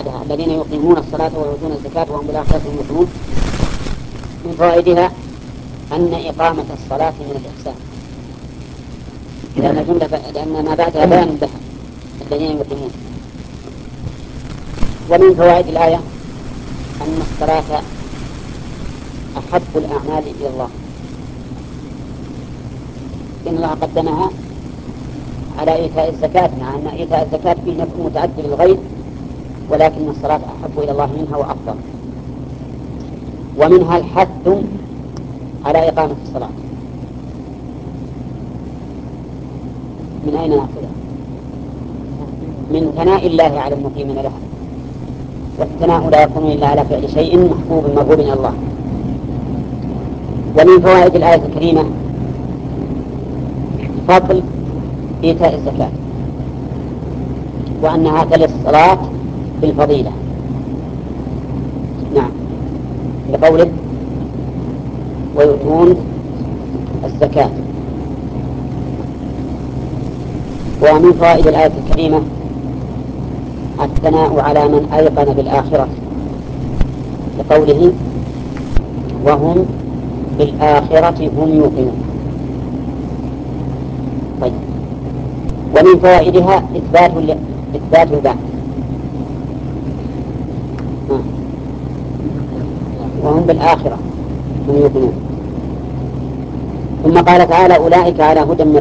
بعدها الذين يقيمون الصلاة ويؤتون الزكاة وهم بالآخرة هم يوقنون. من فوائدها أن إقامة الصلاة من الإحسان، لأن ما بعدها بيان لها الذين يقيمون. ومن فوائد الآية أن الصلاة أحب الأعمال إلى الله، إن الله قدمها على إيتاء الزكاة، مع أن إيتاء الزكاة فيه نفع متعدد للغير، ولكن الصلاة أحب إلى الله منها وأفضل. ومنها الحث على إقامة الصلاة. من أين نأخذها؟ من ثناء الله على المقيمين لها، والثناء لا يكون إلا على فعل شيء محبوب مرغوب من الله. ومن فوائد الآية الكريمة فضل إيتاء الزكاة، وأنها تلي الصلاة بالفضيلة. نعم، لقوله ويؤتون الزكاة. ومن فوائد الآية الكريمة الثناء على من أيقن بالآخرة، لقوله وهم بالآخرة هم يوقنون. طيب. ومن فوائدها إثبات البعث، وهم بالآخرة هم يوقنون. ثم قال تعالى أولئك على هدى من